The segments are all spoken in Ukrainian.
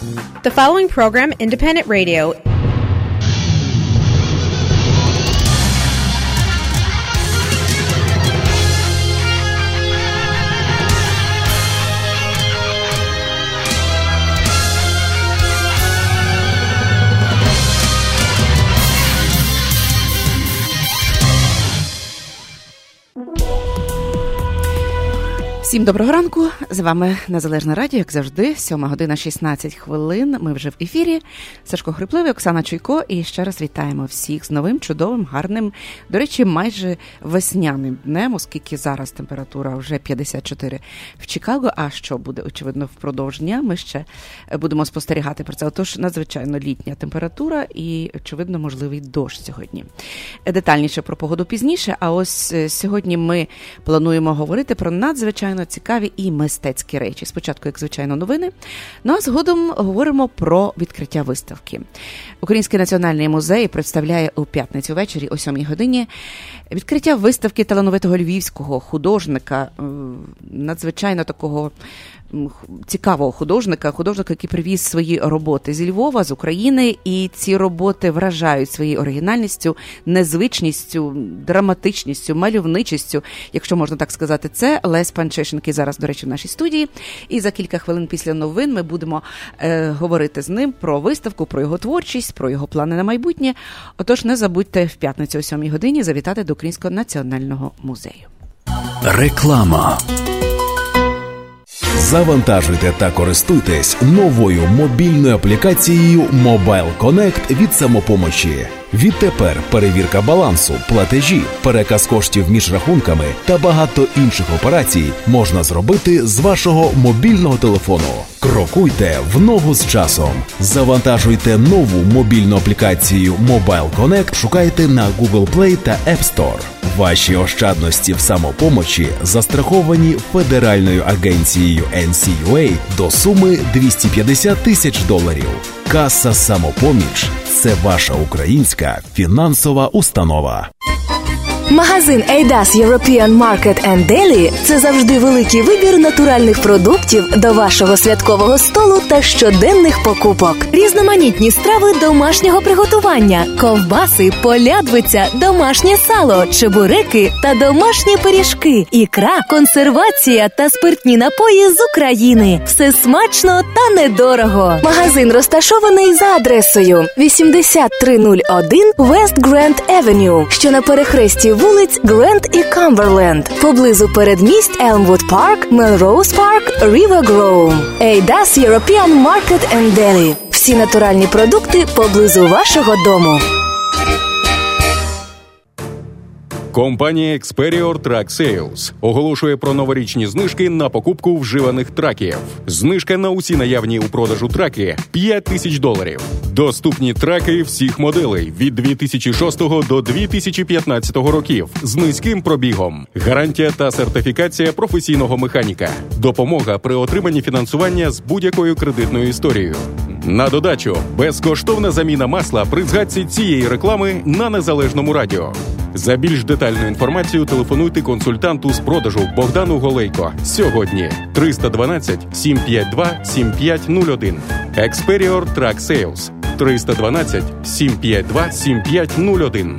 The following program, Independent Radio. Всім доброго ранку, з вами Незалежне радіо, як завжди, 7 година 16 хвилин, ми вже в ефірі. Сашко Хрипливий, Оксана Чуйко, і ще раз вітаємо всіх з новим, чудовим, гарним, до речі, майже весняним днем, оскільки зараз температура вже 54 в Чикаго, а що буде, очевидно, впродовж дня, ми ще будемо спостерігати про це. Отож, надзвичайно літня температура і, очевидно, можливий дощ сьогодні. Детальніше про погоду пізніше, а ось сьогодні ми плануємо говорити про надзвичайно цікаві і мистецькі речі. Спочатку, як звичайно, новини, ну а згодом говоримо про відкриття виставки. Український національний музей представляє у п'ятницю ввечері о 7 годині відкриття виставки талановитого львівського художника, надзвичайно такого цікавого художника, який привіз свої роботи зі Львова, з України, і ці роботи вражають своєю оригінальністю, незвичністю, драматичністю, мальовничістю, якщо можна так сказати. Це Лесь Панчишин, який зараз, до речі, в нашій студії, і за кілька хвилин після новин ми будемо говорити з ним про виставку, про його творчість, про його плани на майбутнє. Отож, не забудьте в п'ятницю о 7 годині завітати до Українського національного музею. Реклама. Завантажуйте та користуйтесь новою мобільною аплікацією Mobile Connect від «Самопомочі». Відтепер перевірка балансу, платежі, переказ коштів між рахунками та багато інших операцій можна зробити з вашого мобільного телефону. Крокуйте в ногу з часом. Завантажуйте нову мобільну аплікацію Mobile Connect, шукайте на Google Play та App Store. Ваші ощадності в «Самопомочі» застраховані Федеральною агенцією NCUA до суми $250,000. Каса «Самопоміч» – це ваша українська фінансова установа. Магазин Eidas European Market and Deli – це завжди великий вибір натуральних продуктів до вашого святкового столу та щоденних покупок. Різноманітні страви домашнього приготування, ковбаси, полядвиця, домашнє сало, чебуреки та домашні пиріжки, ікра, консервація та спиртні напої з України. Все смачно та недорого. Магазин розташований за адресою 8301 West Grand Avenue, що на перехресті вулиць Грент і Камберленд, поблизу передмість Елмвуд Парк, Мелроуз Парк, Рівер Гроу. Eidas European Market and Deli. Всі натуральні продукти поблизу вашого дому. Компанія Experior Truck Sales оголошує про новорічні знижки на покупку вживаних траків. Знижка на усі наявні у продажу траки – $5,000. Доступні траки всіх моделей від 2006 до 2015 років з низьким пробігом. Гарантія та сертифікація професійного механіка. Допомога при отриманні фінансування з будь-якою кредитною історією. На додачу – безкоштовна заміна масла при згадці цієї реклами на Незалежному радіо. За більш детальну інформацію телефонуйте консультанту з продажу Богдану Голейко сьогодні 312 752 7501. Experior Truck Sales 312 752 7501.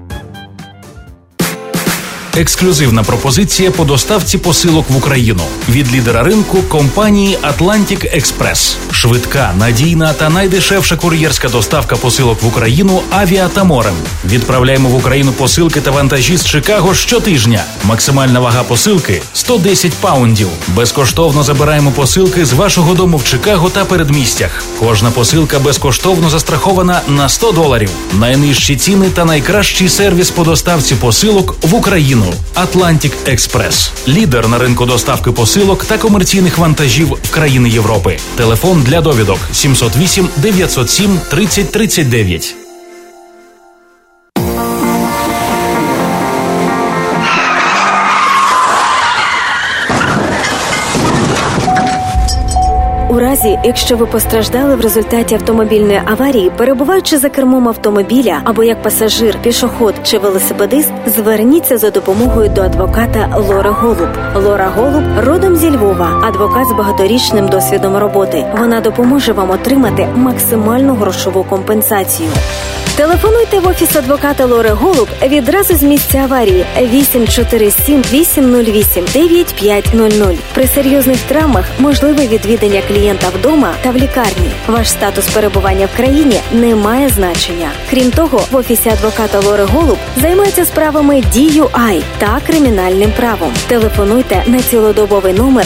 Ексклюзивна пропозиція по доставці посилок в Україну від лідера ринку компанії Atlantic Express. Швидка, надійна та найдешевша кур'єрська доставка посилок в Україну авіа та морем. Відправляємо в Україну посилки та вантажі з Чикаго щотижня. Максимальна вага посилки – 110 паундів. Безкоштовно забираємо посилки з вашого дому в Чикаго та передмістях. Кожна посилка безкоштовно застрахована на $100. Найнижчі ціни та найкращий сервіс по доставці посилок в Україну. Atlantic Express. Лідер на ринку доставки посилок та комерційних вантажів в країни Європи. Телефон для довідок 708 907 3039. У разі Друзі, якщо ви постраждали в результаті автомобільної аварії, перебуваючи за кермом автомобіля або як пасажир, пішохід чи велосипедист, зверніться за допомогою до адвоката Лори Голуб. Лора Голуб родом зі Львова, адвокат з багаторічним досвідом роботи. Вона допоможе вам отримати максимальну грошову компенсацію. Телефонуйте в офіс адвоката Лори Голуб відразу з місця аварії 847-808-9500. При серйозних травмах можливе відвідання клієнта вдома та в лікарні. Ваш статус перебування в країні не має значення. Крім того, в офісі адвоката Лори Голуб займаються справами DUI та кримінальним правом. Телефонуйте на цілодобовий номер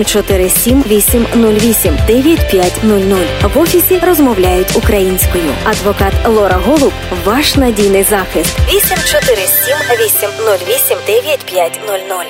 847-808-9500. В офісі розмовляють українською. Адвокат Лора Голуб – ваш надійний захист. 847-808-9500.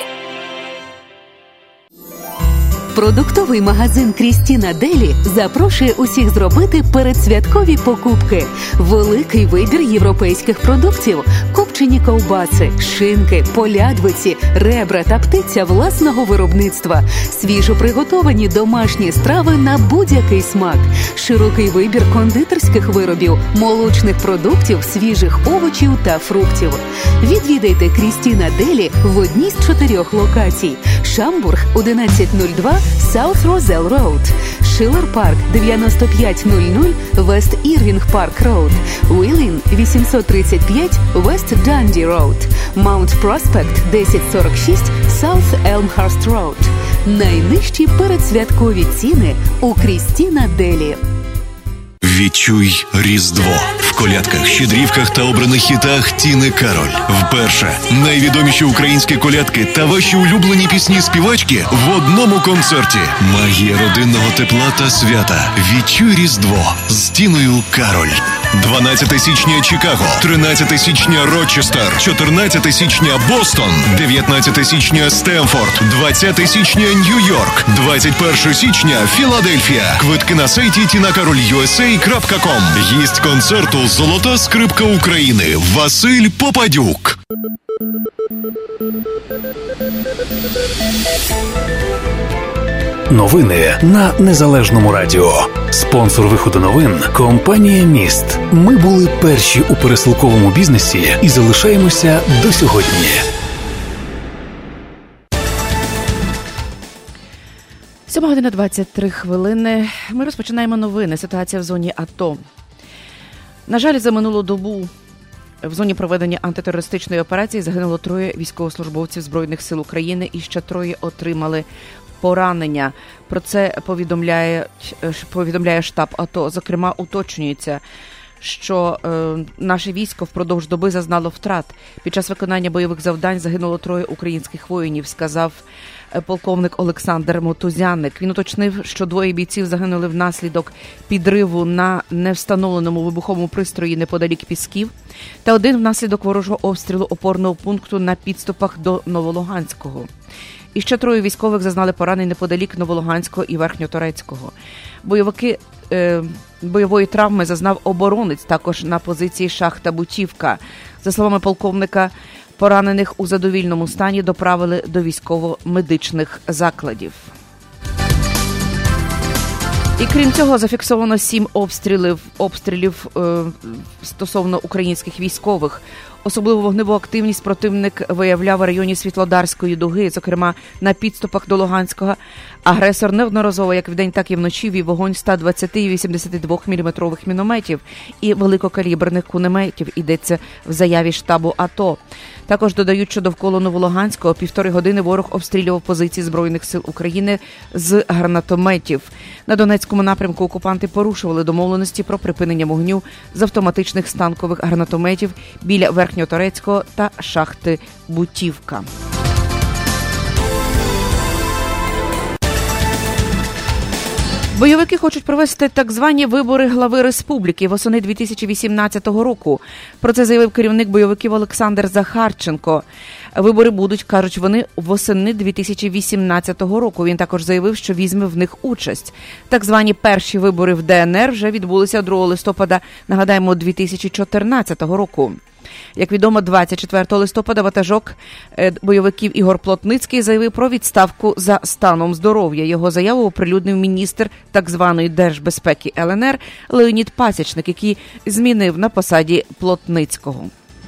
Продуктовий магазин «Крістіна Делі» запрошує усіх зробити передсвяткові покупки. Великий вибір європейських продуктів, копчені ковбаси, шинки, полядвиці, ребра та птиця власного виробництва, свіжо приготовані домашні страви на будь-який смак, широкий вибір кондитерських виробів, молочних продуктів, свіжих овочів та фруктів. Відвідайте «Крістіна Делі» в одній з 4 локацій. Шамбург, 1102, South Roselle Road, Schiller Park, 9500, West Irving Park Road, Wheeling, 835, West Dundee Road, Mount Prospect, 1046, South Elmhurst Road. Найнижчі передсвяткові ціни у «Крістіна Делі». Відчуй Різдво в колядках, щедрівках та обраних хітах Тіни Кароль. Вперше найвідоміші українські колядки та ваші улюблені пісні-співачки в одному концерті. Магія родинного тепла та свята. Відчуй Різдво з Тіною Кароль. 12 січня Чикаго, 13 січня Рочестер, 14 січня Бостон, 19 січня Стемфорд, 20 січня Нью-Йорк, 21 січня Філадельфія. Квитки на сайті tinakarol.usa.com. Гість концерту «Золота скрипка України» Василь Попадюк. Новини на Незалежному радіо. Спонсор виходу новин – компанія «Міст». Ми були перші у пересилковому бізнесі і залишаємося до сьогодні. Сьома година 23 хвилини. Ми розпочинаємо новини. Ситуація в зоні АТО. На жаль, за минулу добу в зоні проведення антитерористичної операції загинуло 3 військовослужбовців Збройних сил України і ще 3 отримали поранення. Про це повідомляє штаб АТО. Зокрема, уточнюється, що наше військо впродовж доби зазнало втрат. Під час виконання бойових завдань загинуло 3 українських воїнів, сказав полковник Олександр Мотузяник. Він уточнив, що 2 бійців загинули внаслідок підриву на невстановленому вибуховому пристрої неподалік Пісків, та 1 внаслідок ворожого обстрілу опорного пункту на підступах до Новолуганського. І ще 3 військових зазнали поранень неподалік Новолуганського і Верхньоторецького. Бойової травми зазнав оборонець також на позиції шахта Бутівка. За словами полковника, поранених у задовільному стані доправили до військово-медичних закладів. І крім цього, зафіксовано 7 обстрілів стосовно українських військових. Особливу вогневу активність противник виявляв у районі Світлодарської дуги, зокрема на підступах до Луганського. Агресор неодноразово, як вдень, так і вночі, вів вогонь 120 і 82 мм мінометів і великокаліберних кулеметів, йдеться в заяві штабу АТО. Також додають, що довкола Новолуганського 1,5 години ворог обстрілював позиції Збройних сил України з гранатометів. На Донецькому напрямку окупанти порушували домовленості про припинення вогню з автоматичних станкових гранатометів біля Верхньоторецького та шахти Бутівка. Бойовики хочуть провести так звані вибори глави республіки восени 2018 року. Про це заявив керівник бойовиків Олександр Захарченко. Вибори будуть, кажуть вони, восени 2018 року. Він також заявив, що візьме в них участь. Так звані перші вибори в ДНР вже відбулися 2 листопада, нагадаємо, 2014 року. Як відомо, 24 листопада ватажок бойовиків Ігор Плотницький заявив про відставку за станом здоров'я. Його заяву оприлюднив міністр так званої держбезпеки ЛНР Леонід Пасічник, який змінив на посаді Плотницького.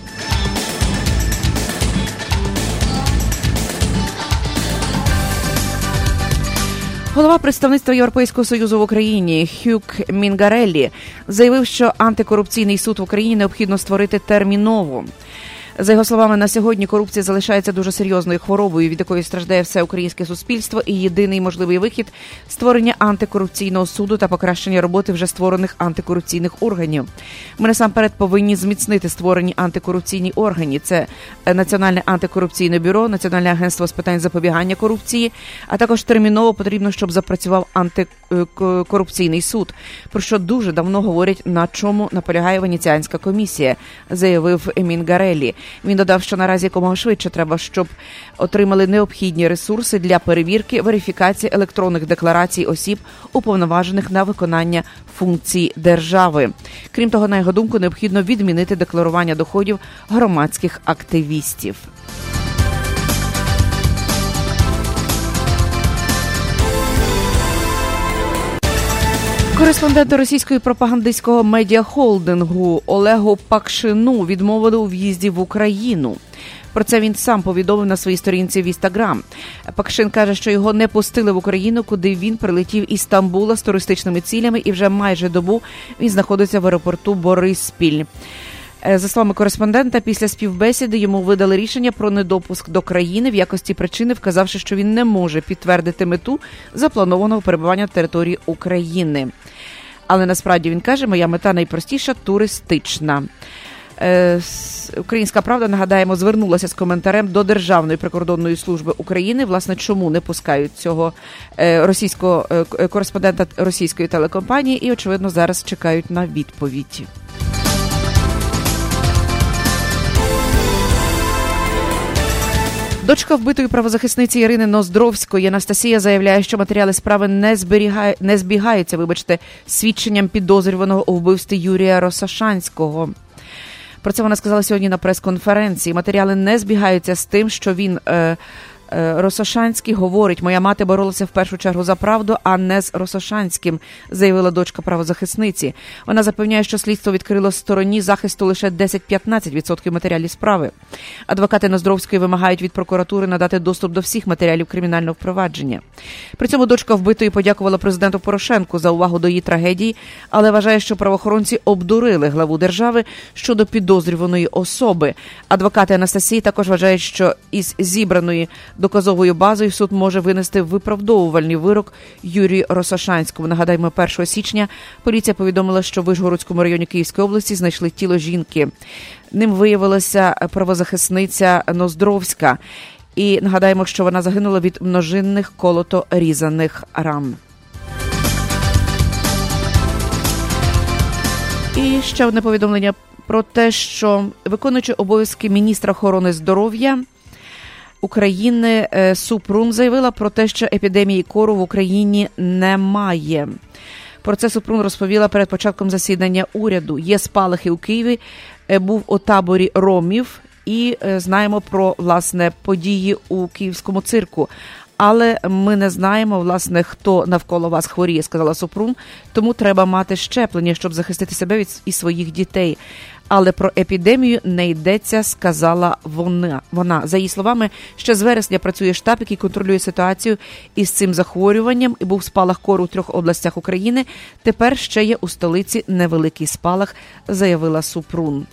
Голова представництва Європейського Союзу в Україні Хюг Мінгареллі заявив, що антикорупційний суд в Україні необхідно створити терміново. За його словами, на сьогодні корупція залишається дуже серйозною хворобою, від якої страждає все українське суспільство, і єдиний можливий вихід – створення антикорупційного суду та покращення роботи вже створених антикорупційних органів. Ми насамперед повинні зміцнити створені антикорупційні органи. Це Національне антикорупційне бюро, Національне агентство з питань запобігання корупції, а також терміново потрібно, щоб запрацював антикорупційний суд, про що дуже давно говорять, на чому наполягає Венеціанська комісія, заявив Мінгареллі. Він додав, що наразі якомога швидше треба, щоб отримали необхідні ресурси для перевірки, верифікації електронних декларацій осіб, уповноважених на виконання функцій держави. Крім того, на його думку, необхідно відмінити декларування доходів громадських активістів. Кореспонденту російського пропагандистського медіахолдингу Олегу Пакшину відмовили у в'їзді в Україну. Про це він сам повідомив на своїй сторінці в Інстаграм. Пакшин каже, що його не пустили в Україну, куди він прилетів із Стамбула з туристичними цілями, і вже майже добу він знаходиться в аеропорту Бориспіль. За словами кореспондента, після співбесіди йому видали рішення про недопуск до країни в якості причини, вказавши, що він не може підтвердити мету запланованого перебування на території України. Але насправді, він каже, моя мета найпростіша – туристична. Українська правда, нагадаємо, звернулася з коментарем до Державної прикордонної служби України, власне, чому не пускають цього російського кореспондента російської телекомпанії, і, очевидно, зараз чекають на відповідь. Дочка вбитої правозахисниці Ірини Ноздровської Анастасія заявляє, що матеріали справи не збігаються, з свідченням підозрюваного у вбивстві Юрія Росошанського. Про це вона сказала сьогодні на прес-конференції. Матеріали не збігаються з тим, що він, Росошанський, говорить, моя мати боролася в першу чергу за правду, а не з Росошанським, заявила дочка правозахисниці. Вона запевняє, що слідство відкрило стороні захисту лише 10-15% матеріалів справи. Адвокати Ноздровської вимагають від прокуратури надати доступ до всіх матеріалів кримінального впровадження. При цьому дочка вбитої подякувала президенту Порошенку за увагу до її трагедії, але вважає, що правоохоронці обдурили главу держави щодо підозрюваної особи. Адвокати Анастасії також вважають, що із зібраної доказовою базою суд може винести виправдовувальний вирок Юрію Росошанському. Нагадаємо, 1 січня поліція повідомила, що в Вишгородському районі Київської області знайшли тіло жінки. Ним виявилася правозахисниця Ноздровська. І нагадаємо, що вона загинула від множинних колото-різаних ран. І ще одне повідомлення про те, що виконуючий обов'язки міністра охорони здоров'я України Супрун заявила про те, що епідемії кору в Україні немає. Про це Супрун розповіла перед початком засідання уряду. Є спалахи у Києві, був у таборі ромів і знаємо про, власне, події у київському цирку. Але ми не знаємо, власне, хто навколо вас хворіє, сказала Супрун, тому треба мати щеплення, щоб захистити себе і своїх дітей. Але про епідемію не йдеться, сказала вона. За її словами, ще з вересня працює штаб, який контролює ситуацію із цим захворюванням, і був спалах кору у 3 областях України. Тепер ще є у столиці невеликий спалах, заявила Супрун.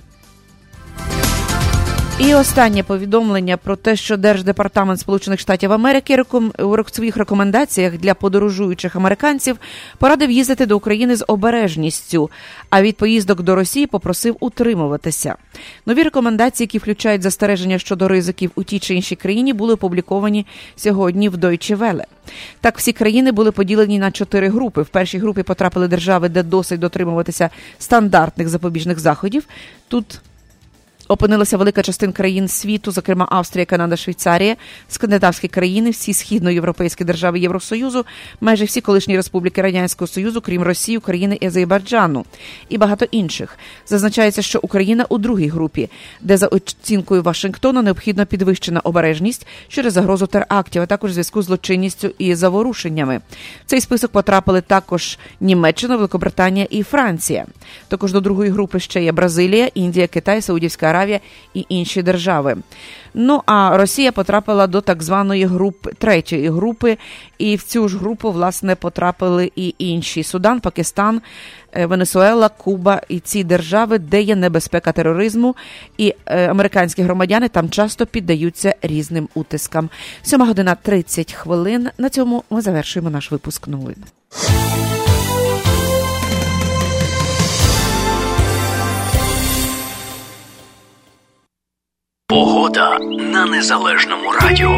І останнє повідомлення про те, що Держдепартамент Сполучених Штатів Америки у своїх рекомендаціях для подорожуючих американців порадив їздити до України з обережністю, а від поїздок до Росії попросив утримуватися. Нові рекомендації, які включають застереження щодо ризиків у тій чи іншій країні, були опубліковані сьогодні в Deutsche Welle. Так, всі країни були поділені на 4 групи. В першій групі потрапили держави, де досить дотримуватися стандартних запобіжних заходів. Тут опинилася велика частина країн світу, зокрема Австрія, Канада, Швейцарія, скандинавські країни, всі східноєвропейські держави Євросоюзу, майже всі колишні республіки Радянського Союзу, крім Росії, України і Азербайджану, і багато інших. Зазначається, що Україна у другій групі, де за оцінкою Вашингтону необхідна підвищена обережність через загрозу терактів, а також в зв'язку з злочинністю і заворушеннями. В цей список потрапили також Німеччина, Великобританія і Франція. Також до другої групи ще є Бразилія, Індія, Китай, Саудівська Аравія і інші держави. Ну, а Росія потрапила до так званої третьої групи, і в цю ж групу, власне, потрапили і інші. Судан, Пакистан, Венесуела, Куба і ці держави, де є небезпека тероризму, і американські громадяни там часто піддаються різним утискам. 7:30. На цьому ми завершуємо наш випуск новин. Погода на Незалежному радіо.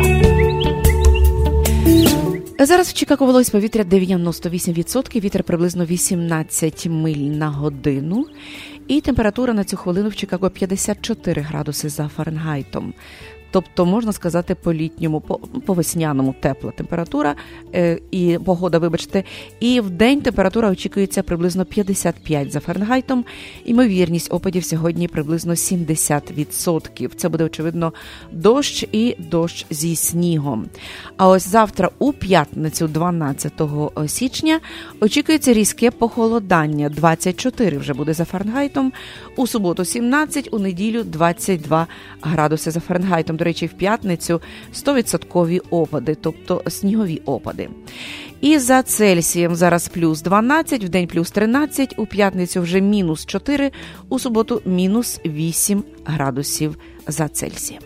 Зараз в Чикаго вологість повітря 98%, вітер приблизно 18 миль на годину. І температура на цю хвилину в Чикаго 54 градуси за Фаренгейтом. Тобто, можна сказати, по-літньому, по-весняному тепла температура і погода, вибачте. І в день температура очікується приблизно 55 за Фаренгейтом. Ймовірність опадів сьогодні приблизно 70%. Це буде, очевидно, дощ і дощ зі снігом. А ось завтра у п'ятницю, 12 січня, очікується різке похолодання. 24 вже буде за Фаренгейтом. У суботу 17, у неділю 22 градуси за Фаренгейтом. До речі, в п'ятницю 100% опади, тобто снігові опади. І за Цельсієм зараз плюс 12, в день плюс 13, у п'ятницю вже мінус 4, у суботу мінус 8 градусів за Цельсієм.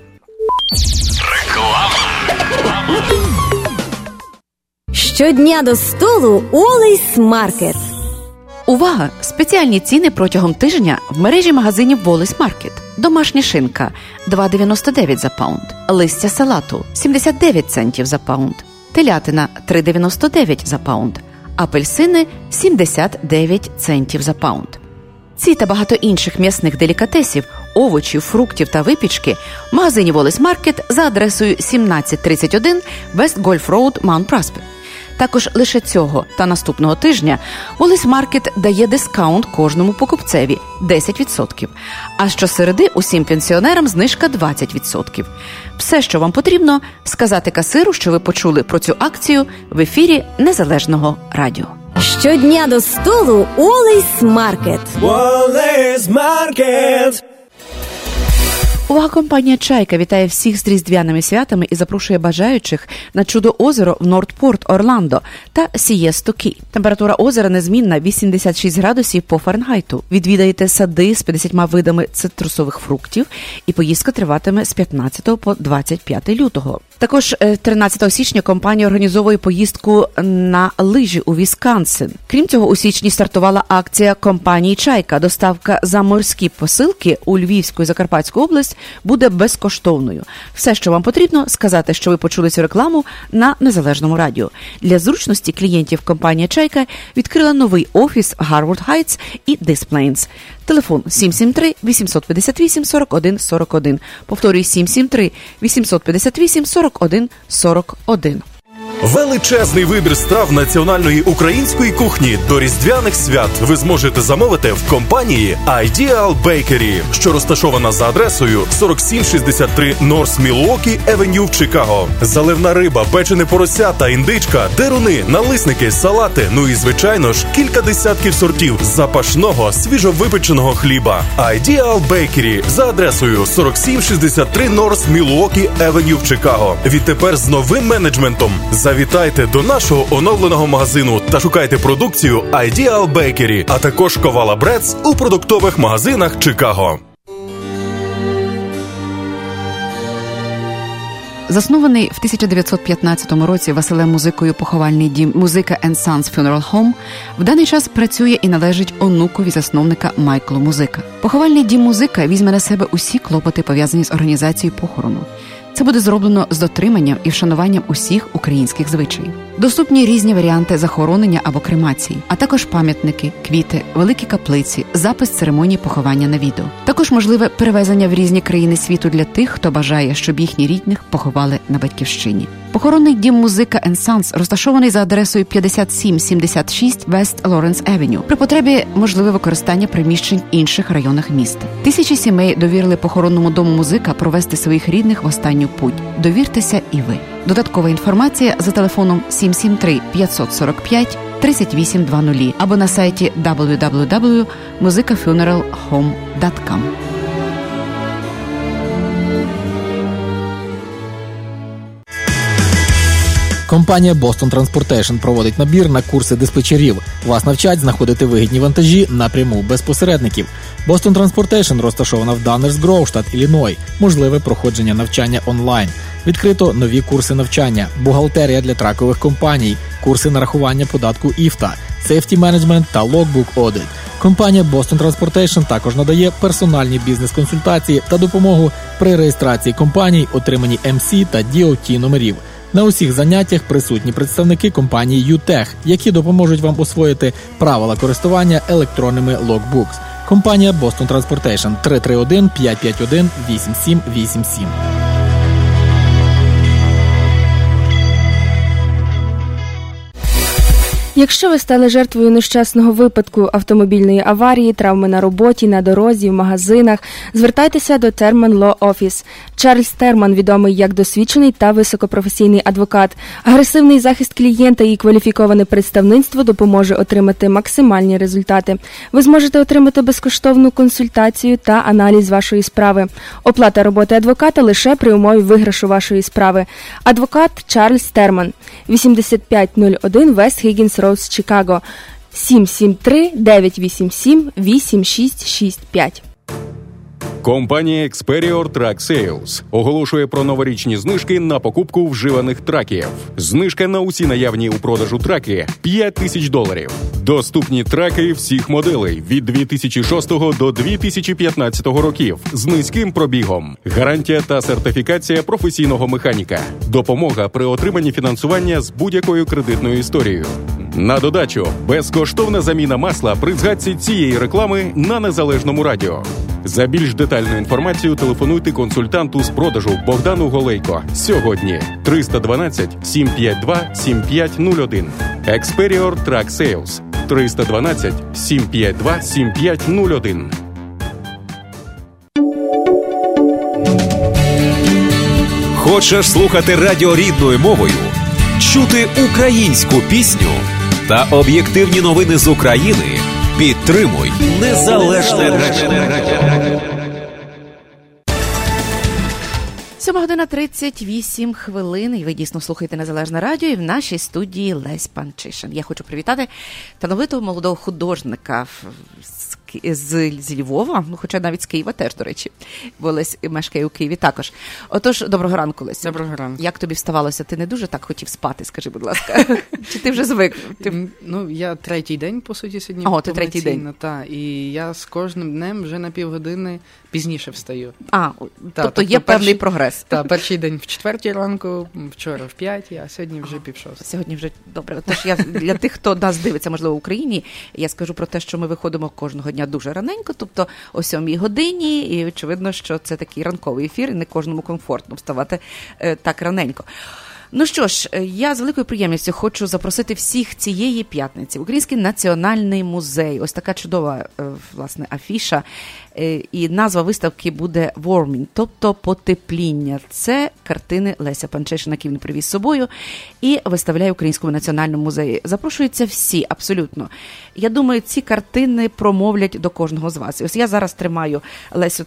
Реклама. Щодня до столу Олейс Маркет. Увага! Спеціальні ціни протягом тижня в мережі магазинів Wallis Market. Домашня шинка – 2,99 за паунд. Листя салату – 79 центів за паунд. Телятина – 3,99 за паунд. Апельсини – 79 центів за паунд. Ці та багато інших м'ясних делікатесів, овочів, фруктів та випічки в магазині Wallis Market за адресою 1731 West Golf Road, Mount Prospect. Також лише цього та наступного тижня Wallis Market дає дискаунт кожному покупцеві – 10%. А щосереди усім пенсіонерам знижка 20%. Все, що вам потрібно – сказати касиру, що ви почули про цю акцію в ефірі Незалежного радіо. Щодня до столу Олейс Маркет. Wallis Market. Увага, компанія «Чайка» вітає всіх з різдвяними святами і запрошує бажаючих на чудо-озеро в Нортпорт, Орландо та Сієсту Кі. Температура озера незмінна 86 градусів по Фаренгейту. Відвідаєте сади з 50 видами цитрусових фруктів і поїздка триватиме з 15 по 25 лютого. Також 13 січня компанія організовує поїздку на лижі у Вісконсин. Крім цього, у січні стартувала акція компанії «Чайка». Доставка за морські посилки у Львівську і Закарпатську область буде безкоштовною. Все, що вам потрібно, сказати, що ви почули цю рекламу на Незалежному радіо. Для зручності клієнтів компанія «Чайка» відкрила новий офіс в Гарвард Хайтс і Дисплейнс. Телефон 773-858-4141. Повторюю, 773-858-4141. Величезний вибір страв національної української кухні до різдвяних свят ви зможете замовити в компанії Ideal Bakery, що розташована за адресою 4763 North Milwaukee Avenue в Чикаго. Заливна риба, печене порося та індичка, деруни, налисники, салати, ну і, звичайно ж, кілька десятків сортів запашного, свіжовипеченого хліба. Ideal Bakery за адресою 4763 North Milwaukee Avenue в Чикаго. Відтепер з новим менеджментом. Завітайте до нашого оновленого магазину та шукайте продукцію Ideal Bakery, а також Ковала Бредс у продуктових магазинах Чикаго. Заснований в 1915 році Василем Музикою поховальний дім «Музика & Sons Funeral Home» в даний час працює і належить онукові засновника Майклу Музика. Поховальний дім «Музика» візьме на себе усі клопоти, пов'язані з організацією похорону. Це буде зроблено з дотриманням і вшануванням усіх українських звичаїв. Доступні різні варіанти захоронення або кремації, а також пам'ятники, квіти, великі каплиці, запис церемонії поховання на відео. Також можливе перевезення в різні країни світу для тих, хто бажає, щоб їхні рідних поховали на батьківщині. Похоронний дім «Музика & Санс» розташований за адресою 5776 West Lawrence Avenue. При потребі можливе використання приміщень в інших районах міста. Тисячі сімей довірили похоронному дому «Музика» провести своїх рідних в останню путь. Довіртеся і ви. Додаткова інформація за телефоном 773-545-3820 або на сайті www.musicafuneralhome.com. Компанія Boston Transportation проводить набір на курси диспетчерів. Вас навчать знаходити вигідні вантажі напряму без посередників. Boston Transportation розташована в Даннерс Гроув, штат Ілліной. Можливе проходження навчання онлайн. Відкрито нові курси навчання, бухгалтерія для тракових компаній, курси нарахування податку ІФТА, Safety Management та Logbook Audit. Компанія Boston Transportation також надає персональні бізнес-консультації та допомогу при реєстрації компаній, отриманні MC та DOT номерів. На усіх заняттях присутні представники компанії UTech, які допоможуть вам освоїти правила користування електронними Logbooks. Компанія Boston Transportation 331-551-8787. Якщо ви стали жертвою нещасного випадку, автомобільної аварії, травми на роботі, на дорозі, в магазинах, звертайтеся до Терман Law Office. Чарльз Терман відомий як досвідчений та високопрофесійний адвокат. Агресивний захист клієнта і кваліфіковане представництво допоможе отримати максимальні результати. Ви зможете отримати безкоштовну консультацію та аналіз вашої справи. Оплата роботи адвоката лише при умові виграшу вашої справи. Адвокат Чарльз Терман, 8501 West Higgins Road, Чикаго, 773-987-8665. Компанія Experior Truck Sales оголошує про новорічні знижки на покупку вживаних траків. Знижка на усі наявні у продажу траки – $5,000. Доступні траки всіх моделей від 2006 до 2015 років з низьким пробігом. Гарантія та сертифікація професійного механіка. Допомога при отриманні фінансування з будь-якою кредитною історією. На додачу – безкоштовна заміна масла при згадці цієї реклами на Незалежному радіо. За більш детальну інформацію телефонуйте консультанту з продажу Богдану Голейко сьогодні 312-752-7501. Experior Truck Sales 312-752-7501. Хочеш слухати радіо рідною мовою? Чути українську пісню та об'єктивні новини з України? Підтримуй Незалежне радіо. 7:38, і ви дійсно слухаєте Незалежне радіо, і в нашій студії Лесь Панчишин. Я хочу привітати талановитого молодого художника з Львова, хоча навіть з Києва теж, до речі, бо Лесь мешкає у Києві також. Отож, доброго ранку, Лесь. Доброго ранку. Як тобі вставалося? Ти не дуже так хотів спати, скажи, будь ласка. Чи ти вже звик? Ну, я третій день, по суті, сьогодні. Ого, ти третій день. Так, і я з кожним днем вже на півгодини пізніше встаю. Тобто є певний прогрес. Так, перший день в 4 ранку, вчора в 5, а сьогодні вже 5:30. Сьогодні вже добре. Тож я для тих, хто нас дивиться, можливо, в Україні, я скажу про те, що ми виходимо кожного дня дуже раненько, тобто о 7 годині, і очевидно, що це такий ранковий ефір, і не кожному комфортно вставати так раненько. Ну що ж, я з великою приємністю хочу запросити всіх цієї п'ятниці в Український національний музей. Ось така чудова, власне, афіша. І назва виставки буде «Warming», тобто «Потепління». Це картини Леся Панчишина, які він привіз з собою і виставляє в Українському національному музеї. Запрошуються всі, абсолютно. Я думаю, ці картини промовлять до кожного з вас. Ось я зараз тримаю, Лесю,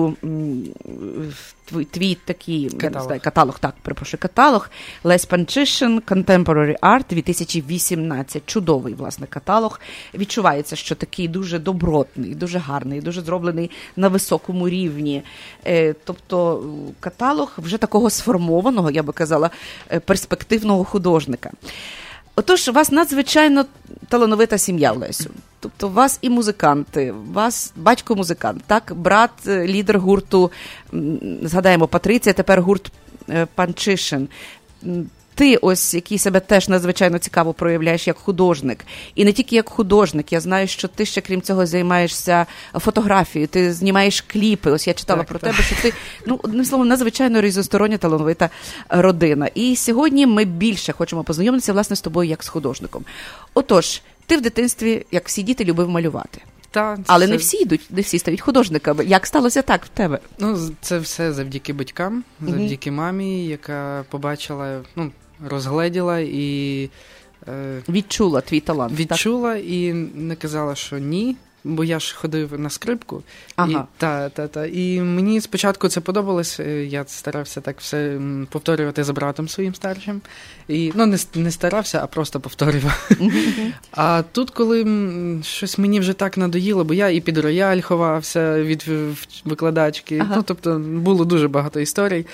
твій такий каталог. Лесь Панчишин, Contemporary Art 2018. Чудовий, власне, каталог. Відчувається, що такий дуже добротний, дуже гарний, дуже зроблений на високому рівні. Тобто каталог вже такого сформованого, я би казала, перспективного художника. Отож, у вас надзвичайно талановита сім'я, Лесю. Тобто у вас і музиканти, у вас батько музикант, так, брат, лідер гурту, згадаємо, Патриція, тепер гурт Панчишин, ти ось, який себе теж надзвичайно цікаво проявляєш як художник. І не тільки як художник. Я знаю, що ти ще, крім цього, займаєшся фотографією, ти знімаєш кліпи. Ось я читала про тебе, що ти, одним словом, надзвичайно різностороння, талановита родина. І сьогодні ми більше хочемо познайомитися, власне, з тобою як з художником. Отож, ти в дитинстві, як всі діти, любив малювати. Але не всі стають художниками. Як сталося так в тебе? Це все завдяки батькам, завдяки мамі, яка побачила, розгледіла і... відчула твій талант. Відчула і не казала, що ні, бо я ж ходив на скрипку. Ага. І мені спочатку це подобалось, я старався так все повторювати за братом своїм старшим. І, не старався, а просто повторював. А тут, коли щось мені вже так надоїло, бо я і під рояль ховався від викладачки, тобто було дуже багато історій.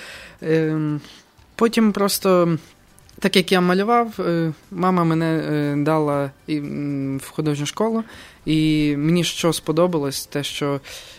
Потім просто... Так як я малював, мама мене дала в художню школу, і мені що сподобалось, те, що,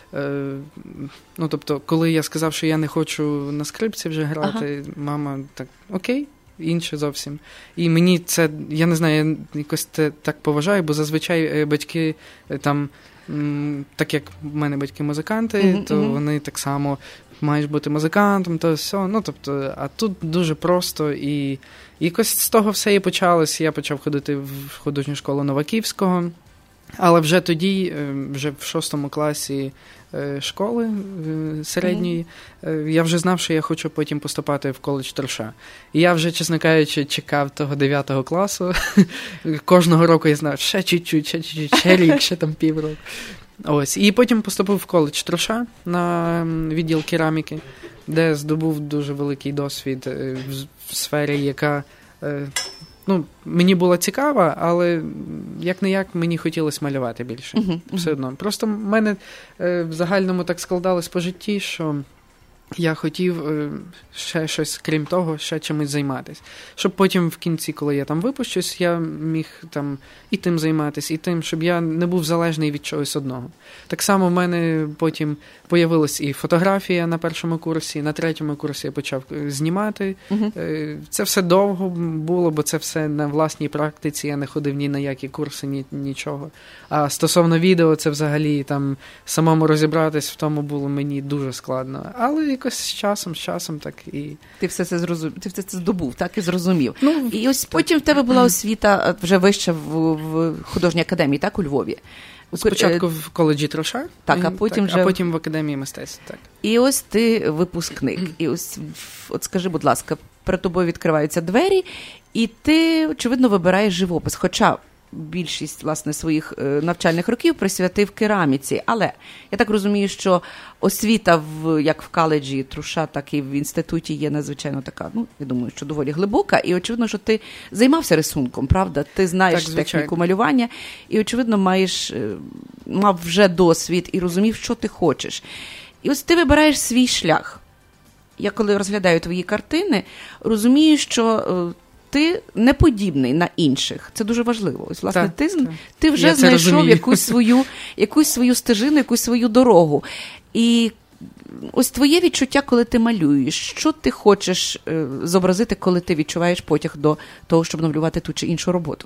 тобто, коли я сказав, що я не хочу на скрипці вже грати, мама так, окей, інше зовсім. І мені це, я не знаю, я якось це так поважаю, бо зазвичай батьки там, так як в мене батьки музиканти, то вони так само маєш бути музикантом, то все. Тобто, а тут дуже просто, і якось з того все і почалось. Я почав ходити в художню школу Новаківського, але вже тоді, вже в 6 класі школи середньої, я вже знав, що я хочу потім поступати в коледж Троша. І я вже, чесно кажучи, чекав того 9 класу. Кожного року я знав, ще чуть-чуть, ще рік, ще там півроку. Ось. І потім поступив в коледж Троша на відділ кераміки, де здобув дуже великий досвід в сфері, яка мені була цікава, але як-не-як мені хотілося малювати більше. Все одно. Просто в мене в загальному так складалось по житті, що я хотів ще щось, крім того, ще чимось займатися. Щоб потім в кінці, коли я там випущусь, я міг там і тим займатися, і тим, щоб я не був залежний від чогось одного. Так само в мене потім появилась і фотографія на 1 курсі, на 3 курсі я почав знімати. Це все довго було, бо це все на власній практиці, я не ходив ні на які курси, нічого. А стосовно відео, це взагалі там самому розібратись в тому було мені дуже складно. Але якось з часом так і... Ти все це зрозумів, ти все це здобув, так і зрозумів. І ось потім в тебе була освіта вже вища в художній академії, так, у Львові? Спочатку в коледжі Троша, а потім в Академії мистецтв. Так. І ось ти випускник. І ось, от скажи, будь ласка, перед тобою відкриваються двері, і ти, очевидно, вибираєш живопис. Хоча більшість, власне, своїх навчальних років присвятив кераміці. Але я так розумію, що освіта як в коледжі Труша, так і в інституті є надзвичайно така, я думаю, що доволі глибока. І очевидно, що ти займався рисунком, правда? Ти знаєш техніку малювання і, очевидно, мав вже досвід і розумів, що ти хочеш. І ось ти вибираєш свій шлях. Я коли розглядаю твої картини, розумію, що ти не подібний на інших. Це дуже важливо. Ось, власне, ти вже знайшов якусь свою стежину, якусь свою дорогу. І ось твоє відчуття, коли ти малюєш, що ти хочеш зобразити, коли ти відчуваєш потяг до того, щоб намалювати ту чи іншу роботу?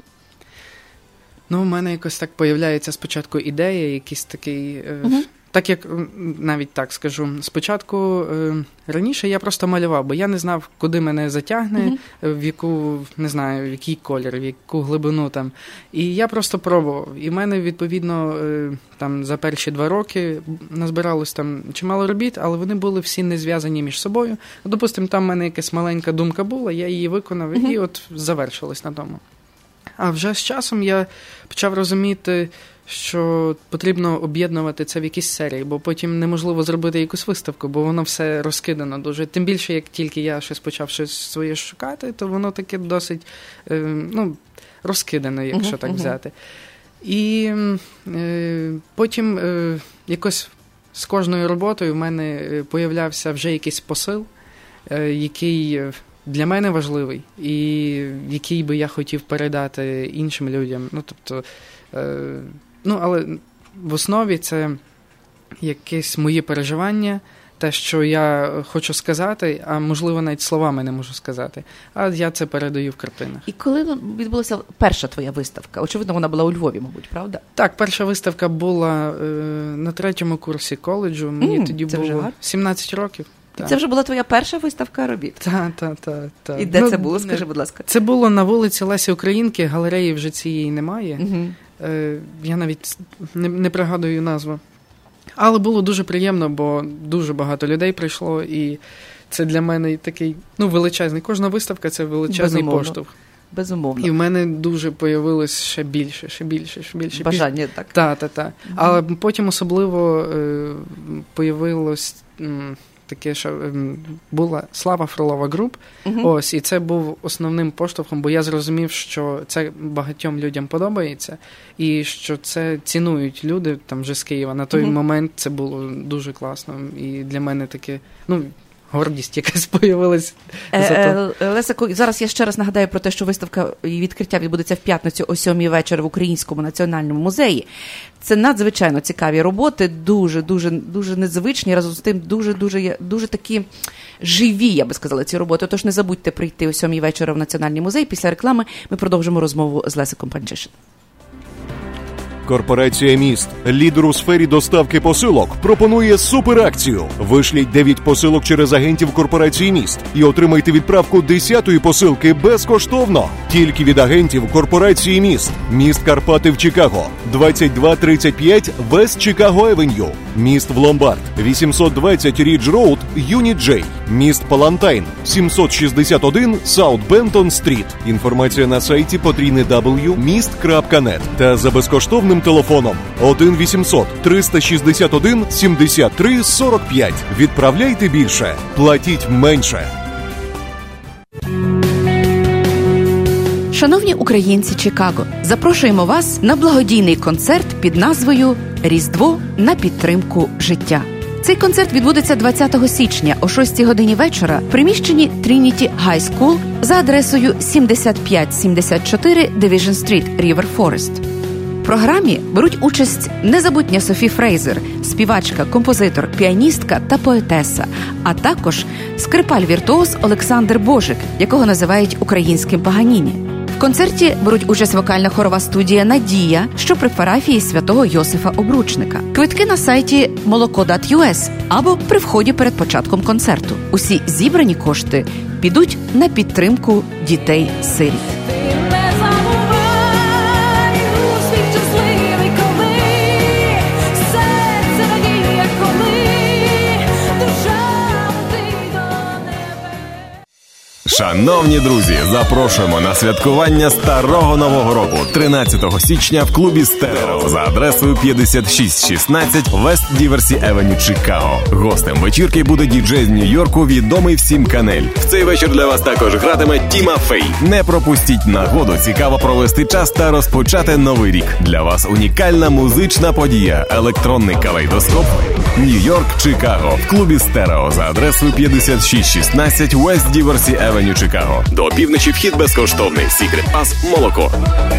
У мене якось так появляється спочатку ідея, якийсь такий... Так як, навіть так скажу, спочатку раніше я просто малював, бо я не знав, куди мене затягне, в який колір, в яку глибину там. І я просто пробував. І в мене, відповідно, там за перші 2 роки назбиралось там чимало робіт, але вони були всі не зв'язані між собою. Допустимо, там в мене якась маленька думка була, я її виконав, і от завершилось на тому. А вже з часом я почав розуміти, що потрібно об'єднувати це в якісь серії, бо потім неможливо зробити якусь виставку, бо воно все розкидано дуже. Тим більше, як тільки я почав щось своє шукати, то воно таке досить розкидано, якщо так взяти. І потім якось з кожною роботою в мене появлявся вже якийсь посил, який для мене важливий, і який би я хотів передати іншим людям. Але в основі це якесь моє переживання, те, що я хочу сказати, а можливо навіть словами не можу сказати. А я це передаю в картинах. І коли відбулася перша твоя виставка? Очевидно, вона була у Львові, мабуть, правда? Так, перша виставка була на 3-му курсі коледжу. Мені тоді було 17 років. І це вже була твоя перша виставка робіт? Так. І де це було, скажи, будь ласка? Це було на вулиці Лесі Українки, галереї вже цієї немає. Я навіть не пригадую назву. Але було дуже приємно, бо дуже багато людей прийшло, і це для мене такий, величезний. Кожна виставка – це величезний поштовх. Безумовно. І в мене дуже появилось ще більше. Бажання, так? Так. Але потім особливо появилось таке, що була Слава Фролова Груп, і це був основним поштовхом, бо я зрозумів, що це багатьом людям подобається, і що це цінують люди там вже з Києва. На той момент це було дуже класно, і для мене таке, гордість якась появилась. Леся, зараз я ще раз нагадаю про те, що виставка і відкриття відбудеться в п'ятницю о 7-й вечора в Українському національному музеї. Це надзвичайно цікаві роботи, дуже незвичні, разом з тим дуже такі живі, я би сказала, ці роботи. Тож не забудьте прийти о 7-й вечора в Національний музей. Після реклами ми продовжимо розмову з Лесиком Панчишин. Корпорація «Міст», лідер у сфері доставки посилок, пропонує суперакцію. Вишліть 9 посилок через агентів корпорації «Міст» і отримайте відправку 10-ї посилки безкоштовно. Тільки від агентів корпорації «Міст». Міст Карпати в Чикаго, 2235 Вест Чикаго Евеню. Міст в Ломбард, 820 Рідж Роуд, Юніт Джей. Міст Палантайн, 761 Саут Бентон Стріт. Інформація на сайті www.mist.net та за безкоштовним телефоном 1-800-361-73-45. Відправляйте більше, платіть менше. Шановні українці Чикаго, запрошуємо вас на благодійний концерт під назвою «Різдво на підтримку життя». Цей концерт відбудеться 20 січня о 6 годині вечора в приміщенні Trinity High School за адресою 7574 Division Street, River Forest. В програмі беруть участь незабутня Софі Фрейзер, співачка, композитор, піаністка та поетеса, а також скрипаль-віртуоз Олександр Божик, якого називають українським Паганіні. В концерті беруть участь вокально-хорова студія «Надія», що при парафії святого Йосифа Обручника. Квитки на сайті moloko.us або при вході перед початком концерту. Усі зібрані кошти підуть на підтримку дітей-сиріт. Шановні друзі, запрошуємо на святкування Старого Нового року 13 січня в клубі «Стерео» за адресою 5616 Вест Діверсі Евеню, Чикаго. Гостем вечірки буде діджей з Нью-Йорку, відомий всім Канель. В цей вечір для вас також гратиме Тіма Фей. Не пропустіть нагоду цікаво провести час та розпочати новий рік. Для вас унікальна музична подія, електронний калейдоскоп. Нью-Йорк, Чикаго. В клубі «Стерео» за адресою 5616 Вест Діверсі Евеню, Чикаго. До опівночі вхід безкоштовний. Secret Pass, молоко.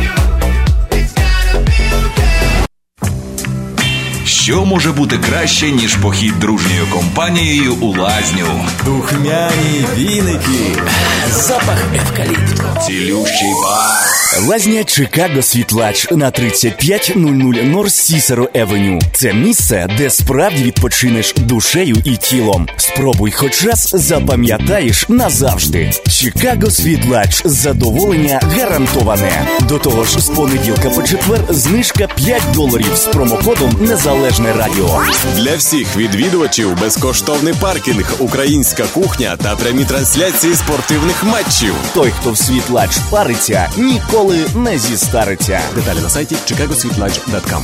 Що може бути краще, ніж похід дружньою компанією у лазню? Духмяні віники, запах евкаліпту, цілющий пар. Лазня Чикаго Світлач на 3500 Норс Сісеро Евеню. Це місце, де справді відпочинеш душею і тілом. Спробуй хоч раз, запам'ятаєш назавжди. Чикаго Світлач. Задоволення гарантоване. До того ж, з понеділка по четвер знижка $5 з промокодом «Незалежне радіо». Для всіх відвідувачів безкоштовний паркінг, українська кухня та прямі трансляції спортивних матчів. Той, хто в Світлач париться, ніколи не зістариться. Деталі на сайті chicagosweetlodge.com.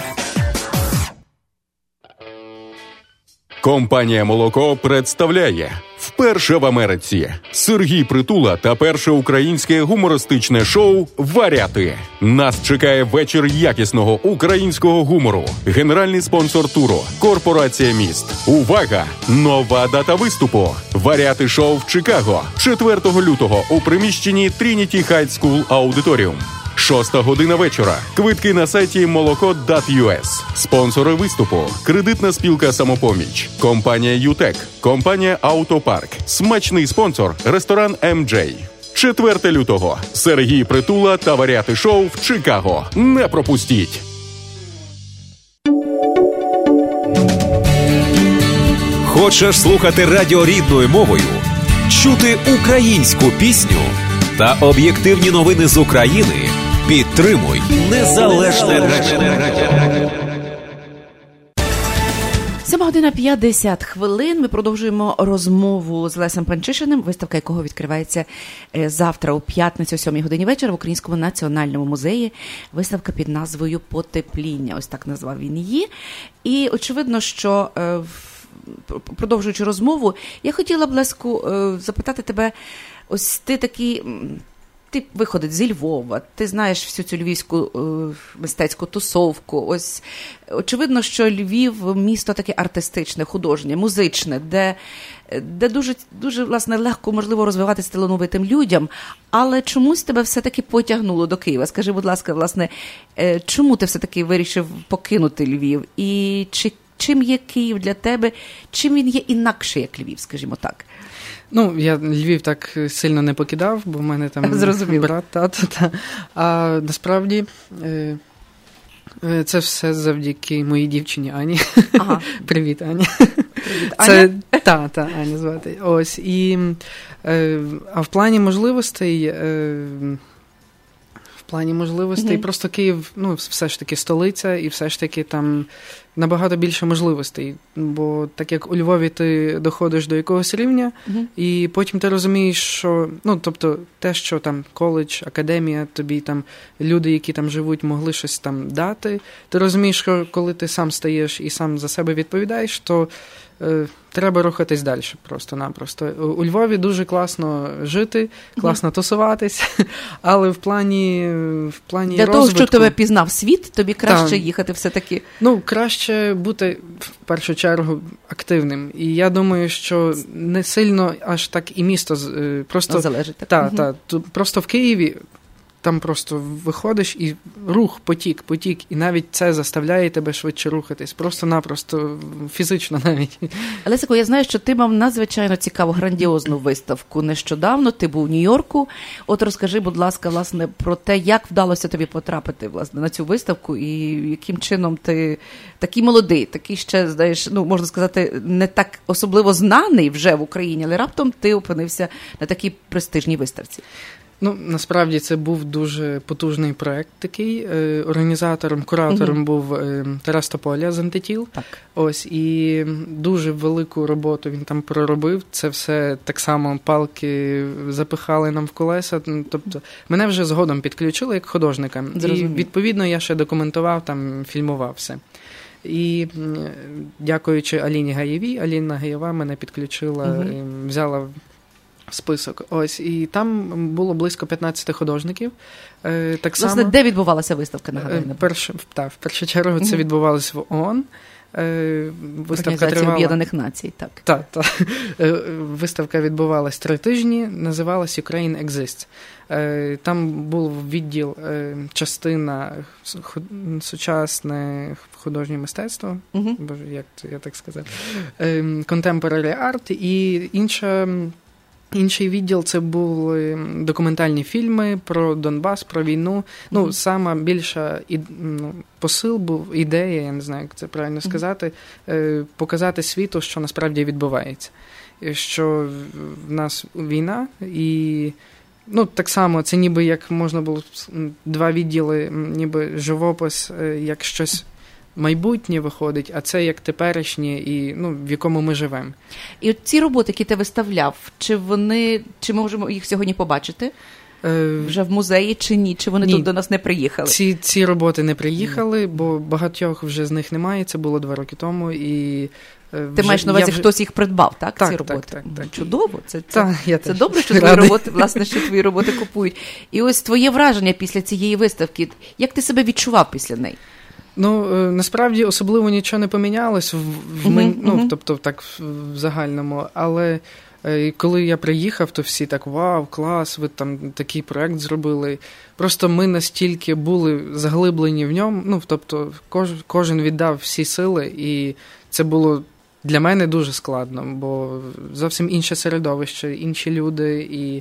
Компанія «Молоко» представляє вперше в Америці Сергій Притула та перше українське гумористичне шоу «Варіати». Нас чекає вечір якісного українського гумору. Генеральний спонсор туру – Корпорація «Міст». Увага! Нова дата виступу. «Варіати» шоу в Чикаго 4 лютого у приміщенні Trinity High School Auditorium. 6 година вечора. Квитки на сайті молоко.ua. Спонсори виступу. Кредитна спілка «Самопоміч», компанія «Ютек», компанія «Автопарк», смачний спонсор – ресторан «МД». 4 лютого. Сергій Притула та варіати шоу в Чикаго. Не пропустіть! Хочеш слухати радіо рідною мовою? Чути українську пісню та об'єктивні новини з України? Підтримуй Незалежне радіо. 7:50. Ми продовжуємо розмову з Лесем Панчишиним, виставка якого відкривається завтра у п'ятницю о 7:00 вечора в Українському національному музеї. Виставка під назвою «Потепління». Ось так назвав він її. І очевидно, що продовжуючи розмову, я хотіла б, Леску, запитати тебе, ось ти такий... Ти виходить зі Львова, ти знаєш всю цю львівську мистецьку тусовку. Ось очевидно, що Львів – місто таке артистичне, художнє, музичне, де дуже власне легко можливо розвиватися талановитим людям. Але чомусь тебе все-таки потягнуло до Києва. Скажи, будь ласка, власне, чому ти все-таки вирішив покинути Львів? І чим є Київ для тебе? Чим він є інакше, як Львів, скажімо так? Ну, я Львів так сильно не покидав, бо в мене там брат, тато. А насправді це все завдяки моїй дівчині Ані. Ага. Привіт, Аня. Привіт, Аня? Це Аня звати. Ось. І, а в плані можливостей... просто Київ, ну, все ж таки столиця, і все ж таки там набагато більше можливостей. Бо так як у Львові ти доходиш до якогось рівня, і потім ти розумієш, що, ну, тобто, те, що там коледж, академія, тобі там люди, які там живуть, могли щось там дати, ти розумієш, що коли ти сам стаєш і сам за себе відповідаєш, то треба рухатись далі просто-напросто. У Львові дуже класно жити, класно тусуватись, але в плані для розвитку... Для того, щоб тебе пізнав світ, тобі краще їхати все-таки? Ну, краще бути, в першу чергу, активним. І я думаю, що не сильно аж так і місто просто... залежить. Просто в Києві там просто виходиш і рух, потік, і навіть це заставляє тебе швидше рухатись. Просто-напросто, фізично навіть. Лесико, я знаю, що ти мав надзвичайно цікаву, грандіозну виставку нещодавно. Ти був у Нью-Йорку. От розкажи, будь ласка, власне, про те, як вдалося тобі потрапити, власне, на цю виставку і яким чином ти такий молодий, такий ще, знаєш, ну, можна сказати, не так особливо знаний вже в Україні, але раптом ти опинився на такій престижній виставці. Ну, насправді, це був дуже потужний проект такий. Організатором, куратором був Тарас Тополя з «Антитіл». Так. Ось, і дуже велику роботу він там проробив. Це все так само палки запихали нам в колеса. Тобто, мене вже згодом підключили як художника. Зрозуміло. І, відповідно, я ще документував, там, фільмував все. І дякуючи Аліні Гаєвій, Аліна Гаєва мене підключила, взяла список. Ось, і там було близько 15 художників. Так власне, само, де відбувалася виставка, нагадаю? В першу чергу це відбувалося в ООН. Організація Об'єднаних Націй, так. Так. Виставка відбувалась 3 тижні, називалась «Ukraine Exists». Там був відділ, частина сучасне художнє мистецтво, боже, як я так сказав, contemporary art, і інший відділ – це були документальні фільми про Донбас, про війну. Ну, сама більша посил був, ідея, я не знаю, як це правильно сказати, показати світу, що насправді відбувається. Що в нас війна, і так само це ніби як можна було 2 відділи, ніби живопис, як щось майбутнє виходить, а це як теперішнє і в якому ми живемо. І от ці роботи, які ти виставляв, чи ми можемо їх сьогодні побачити? Вже в музеї чи ні? Чи вони тут до нас не приїхали? Ці роботи не приїхали, бо багатьох вже з них немає. Це було 2 роки тому. І ти маєш на увазі, хтось їх придбав, так, ці роботи? Так. Чудово. Це добре, що твої роботи, власне, що твої роботи купують. І ось твоє враження після цієї виставки. Як ти себе відчував після неї? Насправді особливо нічого не помінялось тобто так в загальному, але І коли я приїхав, то всі так, вау, клас, ви там такий проект зробили. Просто ми настільки були заглиблені в ньому, тобто кожен віддав всі сили, і це було для мене дуже складно, бо зовсім інше середовище, інші люди, і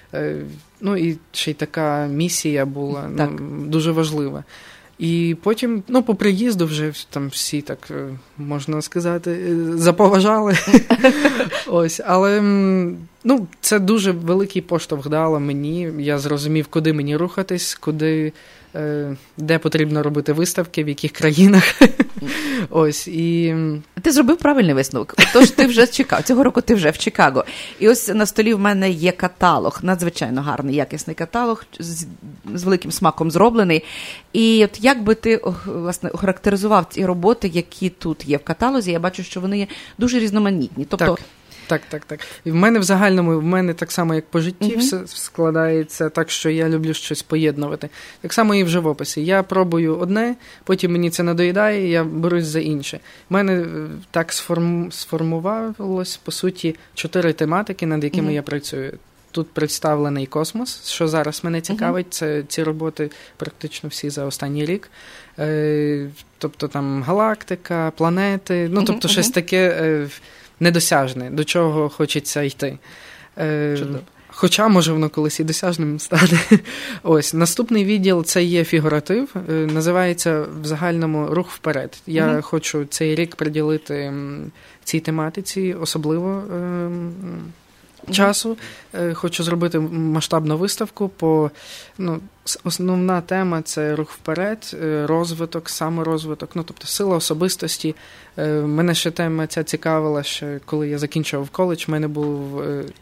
ще й така місія була дуже важлива. І потім, по приїзду вже там всі, так можна сказати, заповажали. Ось, але це дуже великий поштовх дало мені. Я зрозумів, куди мені рухатись, де потрібно робити виставки, в яких країнах. Ось, і... Ти зробив правильний висновок. Тож ти вже цього року ти вже в Чикаго. І ось на столі в мене є каталог, надзвичайно гарний, якісний каталог, з великим смаком зроблений. І от як би ти, власне, охарактеризував ці роботи, які тут є в каталозі, я бачу, що вони є дуже різноманітні. Тобто... Так. І в мене так само, як по житті, все складається так, що я люблю щось поєднувати. Так само і в живописі. Я пробую одне, потім мені це надоїдає, і я берусь за інше. В мене так сформувалось, по суті, 4 тематики, над якими я працюю. Тут представлений космос, що зараз мене цікавить, це ці роботи практично всі за останній рік. Тобто там галактика, планети, тобто щось таке... недосяжне, до чого хочеться йти. Хоча, може, воно колись і досяжним стане. Ось, наступний відділ – це є фігуратив, називається в загальному «Рух вперед». Я хочу цей рік приділити цій тематиці особливо часу. Хочу зробити масштабну виставку основна тема – це рух вперед, розвиток, саморозвиток, тобто сила особистості. Мене ще тема ця цікавила, ще коли я закінчував коледж, в мене був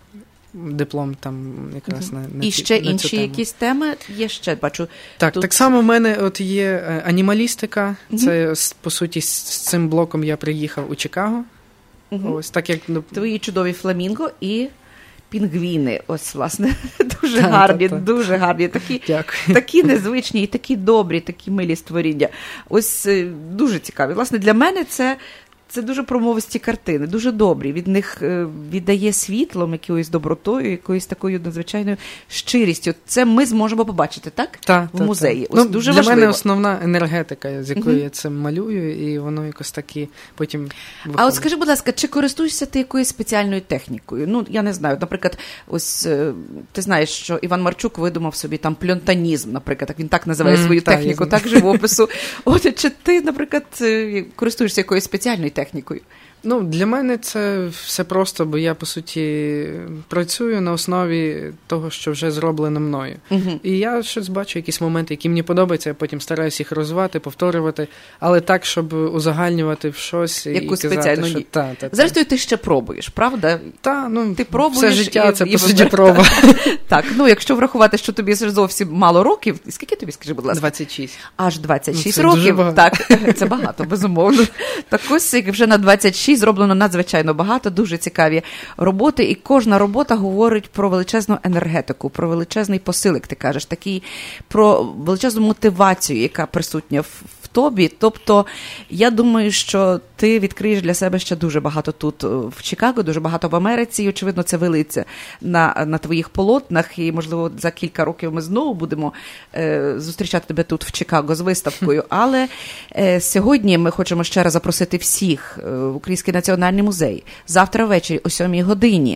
диплом там якраз на і ще інші якісь теми є ще, бачу. Так само в мене от є анімалістика, це, по суті, з цим блоком я приїхав у Чикаго. Ось, так як... Твої чудові фламінго і... пінгвіни, ось, власне, дуже гарні, дуже гарні, такі незвичні і такі добрі, такі милі створіння. Ось дуже цікаві. Власне, для мене це дуже промовисті картини, дуже добрі. Від них віддає світлом, якоюсь добротою, якоюсь такою надзвичайною щирістю. Це ми зможемо побачити, так? В музеї. Ось дуже для важливо. мене основна енергетика, з якою я це малюю, і воно якось таки потім виходить. А от скажи, будь ласка, чи користуєшся ти якоюсь спеціальною технікою? Я не знаю. Наприклад, ось ти знаєш, що Іван Марчук видумав собі там пльонтанізм, наприклад, він так називає свою техніку, так, живопису. От чи ти, наприклад, користуєшся якоюсь спеціальною технікою? Для мене це все просто, бо я, по суті, працюю на основі того, що вже зроблено мною. І я щось бачу, якісь моменти, які мені подобаються, я потім стараюся їх розвивати, повторювати, але так, щоб узагальнювати в щось і казати, що... Зрештою, ти ще пробуєш, правда? Ти пробуєш. Все життя – це, по суті, проба. Так, якщо врахувати, що тобі зовсім мало років, скільки тобі, скажи, будь ласка? 26. Аж 26 років? Так, це багато, безумовно. Так ось, вже на 26 зроблено надзвичайно багато, дуже цікаві роботи, і кожна робота говорить про величезну енергетику, про величезний посил, як ти кажеш, про величезну мотивацію, яка присутня в тобі. Тобто, я думаю, що ти відкриєш для себе ще дуже багато тут в Чикаго, дуже багато в Америці, і, очевидно, це вилиться на твоїх полотнах, і, можливо, за кілька років ми знову будемо зустрічати тебе тут в Чикаго з виставкою. Але сьогодні ми хочемо ще раз запросити всіх в Український національний музей. Завтра ввечері о 7 годині.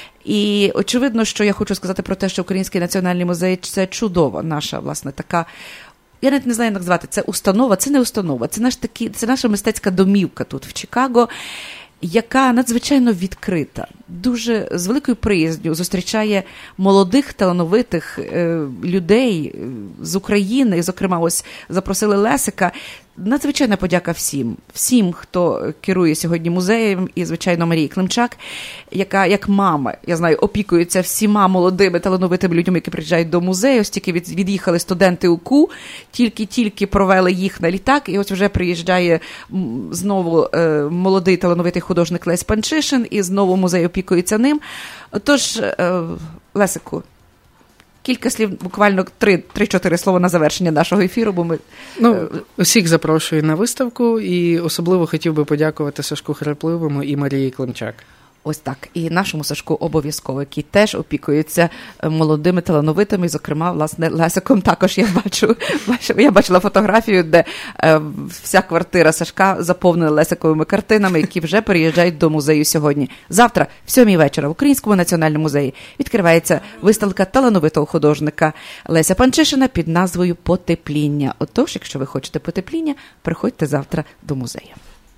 І очевидно, що я хочу сказати про те, що Український національний музей – це чудова наша, власне, така, я навіть не знаю, як назвати, це установа, це не установа, це наша мистецька домівка тут в Чикаго, яка надзвичайно відкрита, дуже з великою приязнью зустрічає молодих, талановитих людей з України, і, зокрема, ось запросили Лесика. Надзвичайна подяка всім, хто керує сьогодні музеєм, і, звичайно, Марії Климчак, яка, як мама, я знаю, опікується всіма молодими, талановитими людьми, які приїжджають до музею. Ось тільки від'їхали студенти УКУ, тільки провели їх на літак, і ось вже приїжджає знову молодий талановитий художник Лесь Панчишин, і знову музей опікується ним. Тож, Лесику, кілька слів, буквально 3-4 слова на завершення нашого ефіру, бо ми... Усіх запрошую на виставку, і особливо хотів би подякувати Сашку Храпливому і Марії Климчак. Ось так. І нашому Сашку обов'язково, який теж опікується молодими талановитими, зокрема, власне, Лесиком також я бачила фотографію, де вся квартира Сашка заповнена Лесиковими картинами, які вже переїжджають до музею сьогодні. Завтра, в 7 вечора, в Українському національному музеї відкривається виставка талановитого художника Леся Панчишина під назвою «Потепління». Отож, якщо ви хочете потепління, приходьте завтра до музею.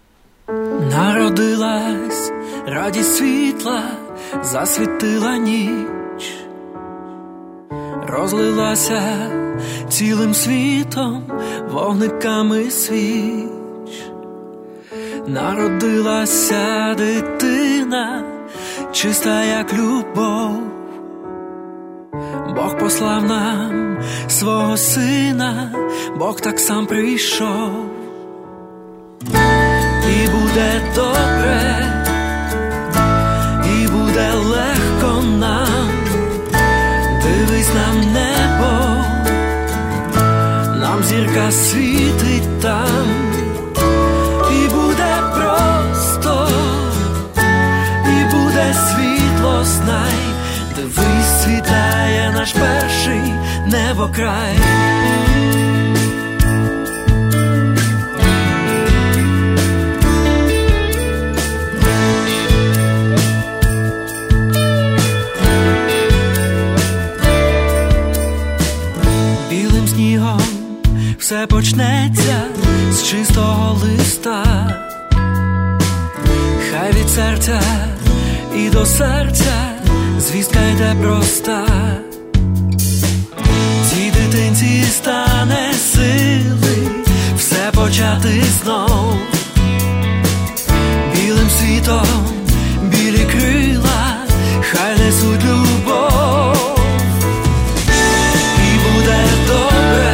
Народилась радість світла, засвітила ніч, розлилася цілим світом вогниками свіч. Народилася дитина, чиста як любов, Бог послав нам свого сина, Бог так сам прийшов. І буде добре, і буде легко нам, дивись нам небо, нам зірка світить там. І буде просто, і буде світло, знай, дивись, світає наш перший небокрай. Все почнеться з чистого листа, хай від серця і до серця звістка йде проста. Цій дитинці стане сили все почати знов. Білим світом білі крила хай несуть любов. І буде добре,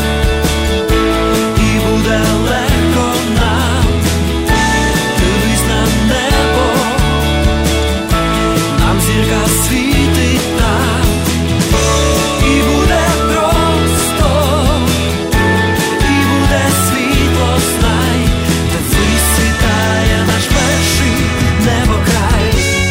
світить там. І буде просто, і буде світло, знай, дивись, світає наш перший небокрай.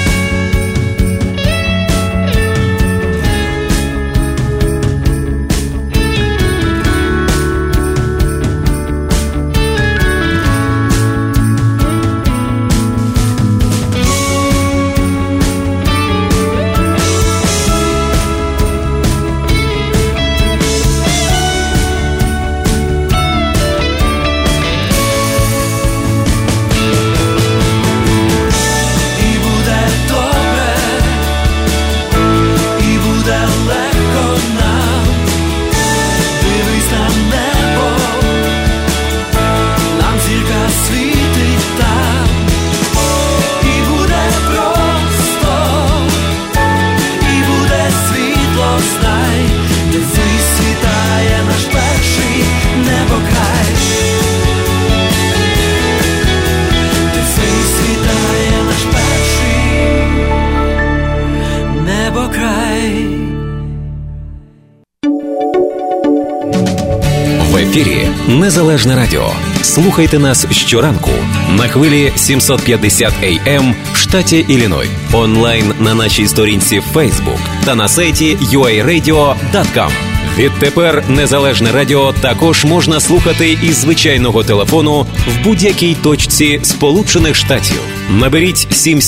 В ефірі Незалежне радіо. Слухайте нас щоранку на хвилі 750 AM в штаті Ілліной, онлайн на нашій сторінці в Facebook та на сайті uaradio.com. Відтепер Незалежне радіо також можна слухати із звичайного телефону в будь-якій точці Сполучених Штатів. Наберіть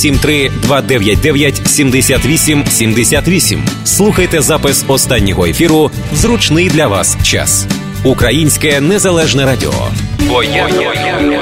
773-299-78-78. Слухайте запис останнього ефіру в зручний для вас час. Українське Незалежне радіо. Бо я